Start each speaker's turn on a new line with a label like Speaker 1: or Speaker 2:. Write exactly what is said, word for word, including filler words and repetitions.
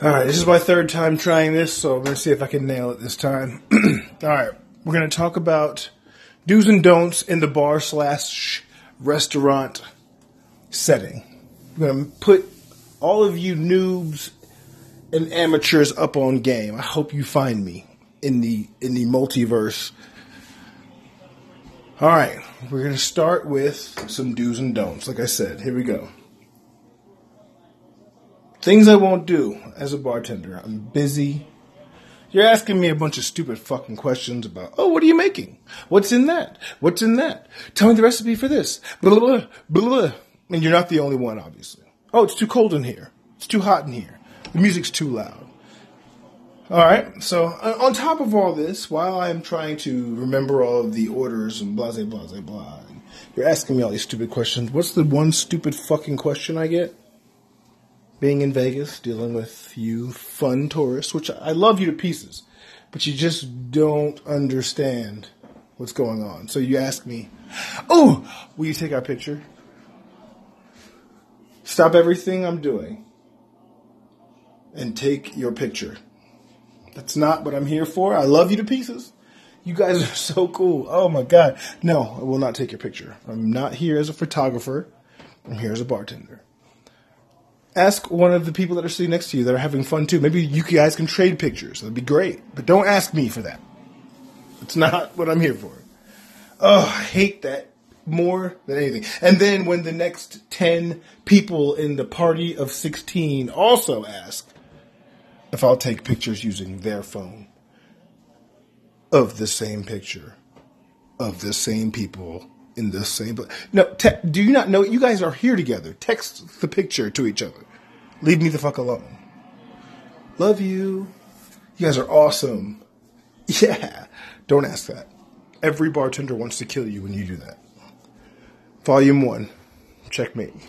Speaker 1: All right, this is my third time trying this, so I'm going to see if I can nail it this time. All right, we're going to talk about do's and don'ts in the bar slash restaurant setting. I'm going to put all of you noobs and amateurs up on game. I hope you find me in the in the multiverse. All right, we're going to start with some do's and don'ts. Like I said, here we go. Things I won't do as a bartender. I'm busy. You're asking me a bunch of stupid fucking questions about, oh, what are you making? What's in that? What's in that? Tell me the recipe for this. Blah, blah, blah, blah. And you're not the only one, obviously. Oh, it's too cold in here. It's too hot in here. The music's too loud. All right. So on top of all this, while I'm trying to remember all of the orders and blah, blah, blah, blah, you're asking me all these stupid questions. What's the one stupid fucking question I get? Being in Vegas, dealing with you fun tourists, which I love you to pieces, but you just don't understand what's going on. So you ask me, oh, will you take our picture? Stop everything I'm doing and take your picture. That's not what I'm here for. I love you to pieces. You guys are so cool. Oh my God. No, I will not take your picture. I'm not here as a photographer. I'm here as a bartender. Ask one of the people that are sitting next to you that are having fun too. Maybe you guys can trade pictures. That'd be great. But don't ask me for that. It's not what I'm here for. Oh, I hate that more than anything. And then when the next ten people in the party of sixteen also ask if I'll take pictures using their phone of the same picture of the same people in the same... No, te- do you not know? You guys are here together. Text the picture to each other. Leave me the fuck alone. Love you. You guys are awesome. Yeah. Don't ask that. Every bartender wants to kill you when you do that. Volume one. Checkmate.